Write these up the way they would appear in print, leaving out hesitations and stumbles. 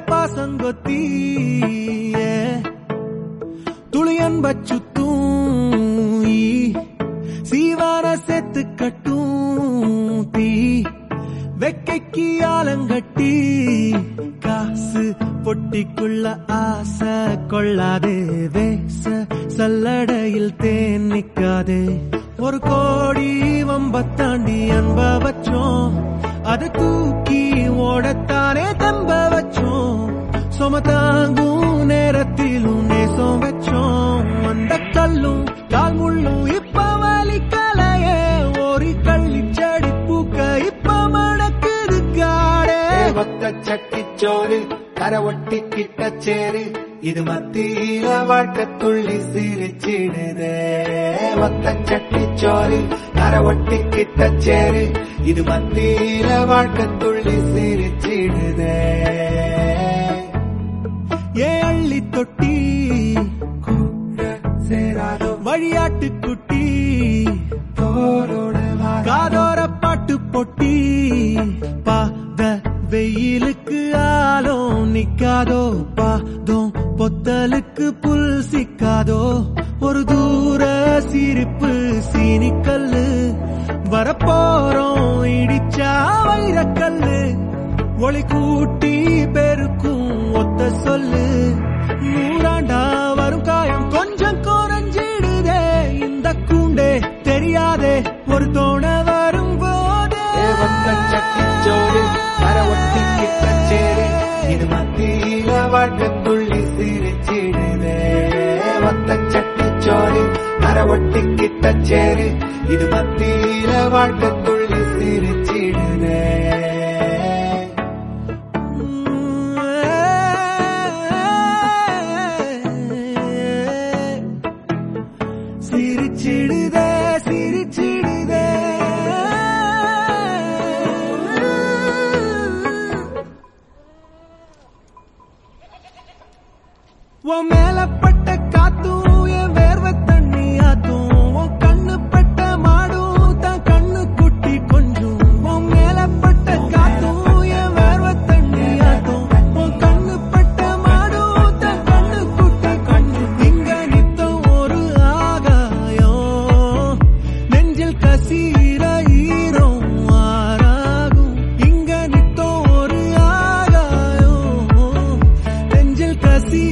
பாசங்கொத்தி துளியன் பச்சுத்தூம் சீவான செத்து கட்டும் தீ வெக்கைக்கு ஆலங்கட்டி காசு பொட்டிக்குள்ள ஆசை கொள்ளாதே வேச சல்லடையில் தேன் நிக்காதே ஒரு கோடி வம்பத்தாண்டி அன்ப வச்சோம் அது தூக்கி ஓடத்தானே தம்ப வச்சோம் சுமதாங்கும் நேரத்திலும் நேசம் வச்சோம் அந்த கல்லும் கால் முள்ளும் இப்ப வலிக்கலையே ஒரு கள்ளி செடி பூக்க இப்ப மணக்குது காடே ஒத்த சட்டிச்சோறு கரை ஒட்டி கிட்ட சேரு இது மத்தியில வாழ்க்கை துள்ளி சிரிச்சிடுதே ஒத்த சட்டிச்சோறு கரை ஒட்டி கிட்ட சேரு இது மத்தியில வாழ்க்கை துள்ளி சிரிச்சிடுதே ஏ அள்ளி தொட்டி கூட சேராதோ வழியாட்டு குட்டி தோரோட காதோர பாட்டு பொட்டி பாத வெயிலுக்கு ஆலும் நிக்காதோ பாதம் பொத்தலுக்கு புல் சிக்காதோ ஒரு தூர சிரிப்பு சீனிக்கல்லு வரப்போறோம் இடிச்சா வைரக்கல்லு ஒளி கூட்டி பெருக்கும் ஒத்த சொல்லு நூறாண்டா வரும் காயம் கொஞ்சம் குறைஞ்சிடுதே இந்த கூண்டே தெரியாதே ஒரு தோண வரும் போதே சட்டிச்சோறு கரை ஒட்டி கிட்ட சேரு இது மத்தியில வாழ்க்கை துள்ளி சிரிச்சிடுதே ஒத்த சட்டிச்சோறு கரை ஒட்டி கிட்ட சேரு இது மத்தியில வாழ்க்கை துள்ளி சிரிச்சிடுதே சிரிச்சிடுதே சிரிச்சிடுதே உன் மேல பட்ட காத்தும் என் வேர்வை தண்ணி ஆத்தும் உன் கண்ணு பட்ட மாடும் தான் கண்ணு குட்டி கொஞ்சம் உன் மேல பட்ட காத்தும் என் வேர்வை தண்ணி ஆத்தும் உன் கண்ணு பட்ட மாடும் தான் கண்ணு குட்டி கொஞ்சம் இங்க நித்தம் ஒரு ஆகாயம் நெஞ்சில் கசீர ஈரம் ஆறாகும் இங்க நித்தம் ஒரு ஆகாயம் நெஞ்சில் கசீர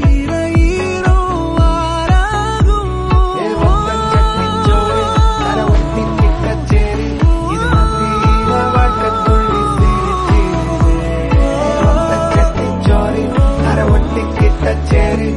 cherry